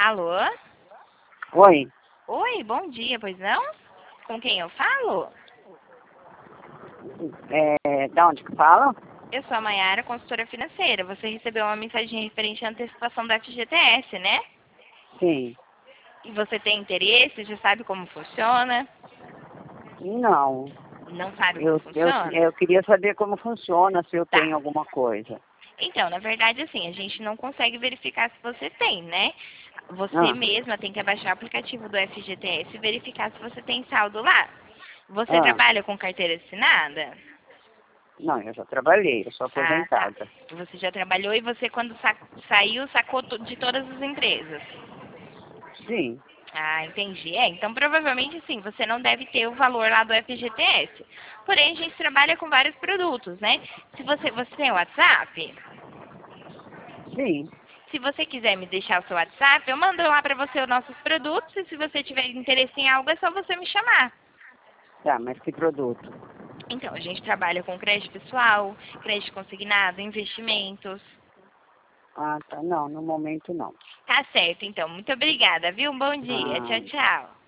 Alô? Oi, Oi, bom dia, pois não? Com quem eu falo? da onde que fala? Eu sou a Mayara, consultora financeira. Você recebeu uma mensagem referente à antecipação da FGTS, né? Sim. E você tem interesse? Já sabe como funciona? Não, Não sabe como funciona? eu queria saber como funciona, se eu Tá. tenho alguma coisa. Então, na verdade, assim, a gente não consegue verificar se você tem, né? Você Ah, mesma tem que baixar o aplicativo do FGTS e verificar se você tem saldo lá. Você ah, trabalha com carteira assinada? não, eu já trabalhei, eu sou Ah, tá. aposentada. Você já trabalhou e você, quando saiu, sacou de todas as empresas? Sim, Ah, entendi. Então provavelmente sim, você não deve ter o valor lá do FGTS. Porém, a gente trabalha com vários produtos, né? Se você tem o WhatsApp? sim. Se você quiser me deixar o seu WhatsApp, eu mando lá para você os nossos produtos e se você tiver interesse em algo, é só você me chamar. Tá, mas que produto? Então, a gente trabalha com crédito pessoal, crédito consignado, investimentos. Ah, tá, não, no momento não. Tá certo, então. Muito obrigada, viu? Um bom dia. Tchau, Ah, tchau.